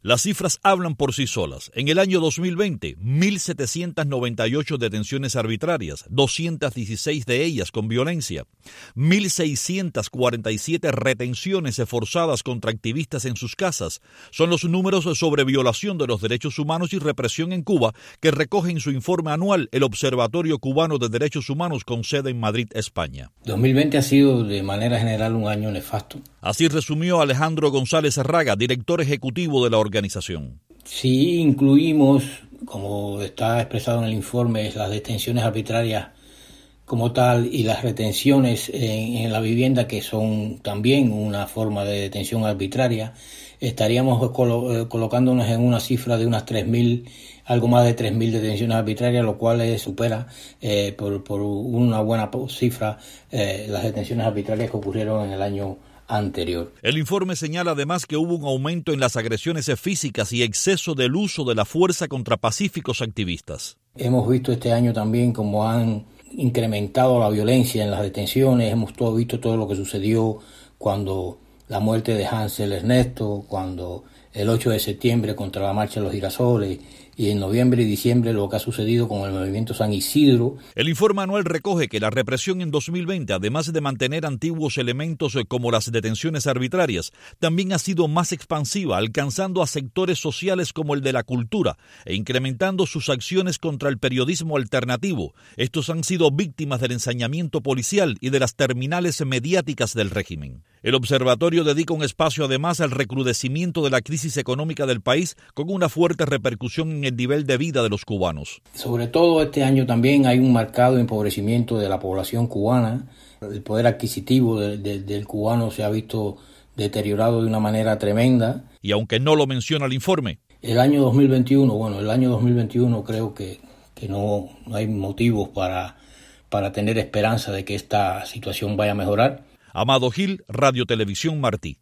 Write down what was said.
Las cifras hablan por sí solas. En el año 2020, 1.798 detenciones arbitrarias, 216 de ellas con violencia, 1.647 retenciones forzadas contra activistas en sus casas. Son los números sobre violación de los derechos humanos y represión en Cuba que recoge en su informe anual el Observatorio Cubano de Derechos Humanos con sede en Madrid, España. 2020 ha sido de manera general un año nefasto. Así resumió Alejandro González Arraga, director ejecutivo de la organización. Sí, incluimos, como está expresado en el informe, las detenciones arbitrarias como tal y las retenciones en la vivienda, que son también una forma de detención arbitraria. Estaríamos colocándonos en una cifra de unas 3.000, algo más de 3.000 detenciones arbitrarias, lo cual supera por una buena cifra las detenciones arbitrarias que ocurrieron en el año anterior. El informe señala además que hubo un aumento en las agresiones físicas y exceso del uso de la fuerza contra pacíficos activistas. Hemos visto este año también cómo han incrementado la violencia en las detenciones. Hemos visto todo lo que sucedió cuando la muerte de Hansel Ernesto, cuando el 8 de septiembre contra la Marcha de los Girasoles, y en noviembre y diciembre lo que ha sucedido con el movimiento San Isidro. El informe anual recoge que la represión en 2020, además de mantener antiguos elementos como las detenciones arbitrarias, también ha sido más expansiva, alcanzando a sectores sociales como el de la cultura e incrementando sus acciones contra el periodismo alternativo. Estos han sido víctimas del ensañamiento policial y de las terminales mediáticas del régimen. El observatorio dedica un espacio además al recrudecimiento de la crisis económica del país, con una fuerte repercusión en el nivel de vida de los cubanos. Sobre todo este año también hay un marcado empobrecimiento de la población cubana. El poder adquisitivo del cubano se ha visto deteriorado de una manera tremenda. Y aunque no lo menciona el informe, el año 2021 creo que no hay motivos para tener esperanza de que esta situación vaya a mejorar. Amado Gil, Radio Televisión Martí.